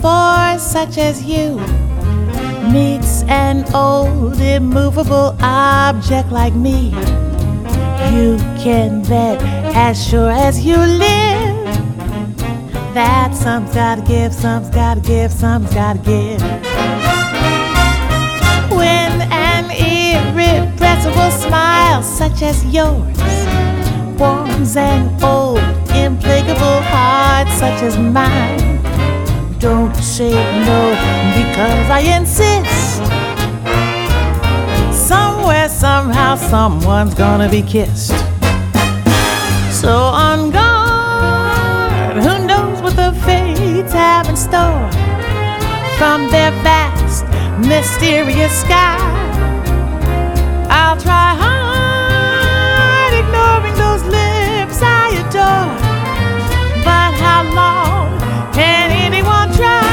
force such as you meets an old immovable object like me, you can bet as sure as you live that some's gotta give, some's gotta give, some's gotta give. When an irrepressible smile such as yours warms an old implacable heart such as mine, don't say no because I insist. Somewhere, somehow, someone's gonna be kissed. So on guard, who knows what the fates have in store from their vast, mysterious sky. I'll try hard, ignoring those lips I adore. But how long can anyone try?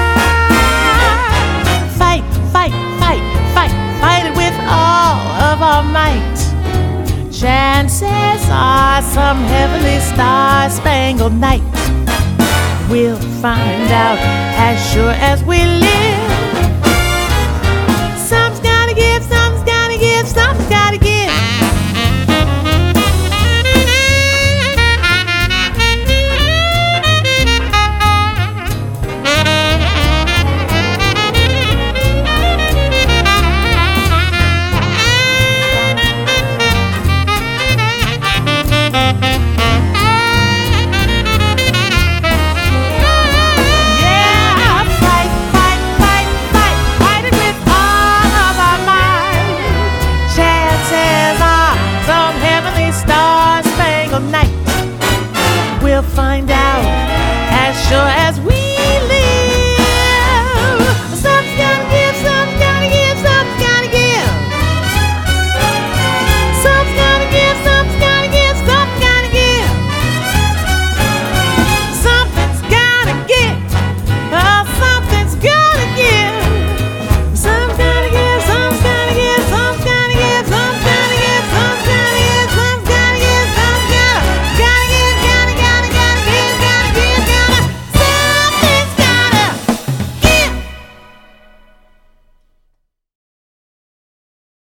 Fight, fight, fight, fight, fight it with all of our might. Chances are some heavenly star-spangled night we'll find out as sure as we live. Some's gotta give, some's gotta give, some's gotta give. Night we'll find out as sure as we